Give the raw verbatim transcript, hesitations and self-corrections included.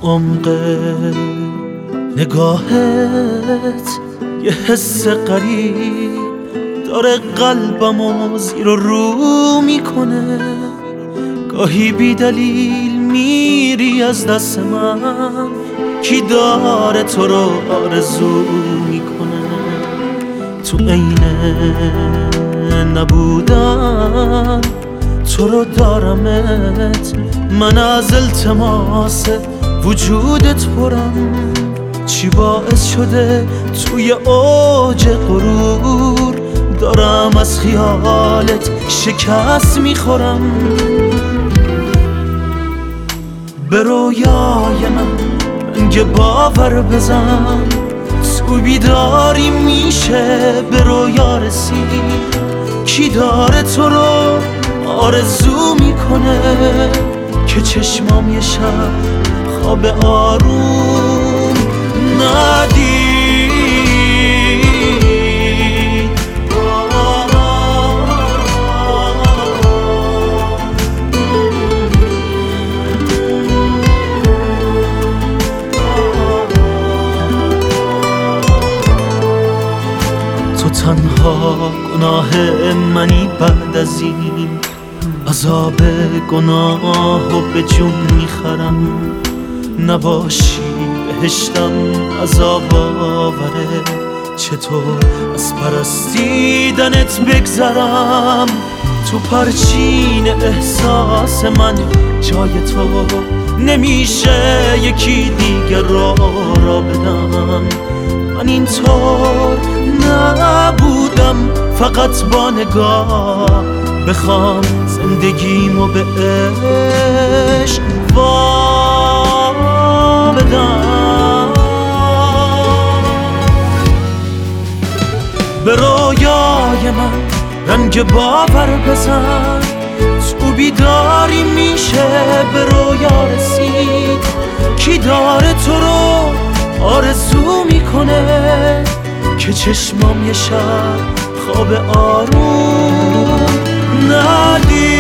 عمق نگاهت یه حس غریب داره قلبمو زیر و رو میکنه. گاهی بی دلیل میری از دست من، کی داره تو رو آرزو میکنه. تو عین نبودن تو رو دارمت، من از التماس وجودت پرم. چی باعث شده توی اوج غرور دارم از خیالت شکست میخورم. به رویای من رنگ باور بزن، تو بیداری میشه به رویا رسید. کی داره تو رو آرزو میکنه که چشمام یه شب خواب آروم ندید. تو تنها گناه منی بعد از این عذاب گناه و به جون میخرم. نباشی بهشتم عذاب آوره، چطور از پرستیدنت بگذرم. تو پرچین احساس من جای تو نمیشه یکی دیگر رو را بدم. من اینطور نبودم فقط با نگاه بخوام زندگیمو به عشق وا بدم. به رویای من رنگ باور بزن، تو بیداری میشه به رویا رسید. کی داره تو رو آرزو میکنه که چشمام یه شب خواب آروم ندید.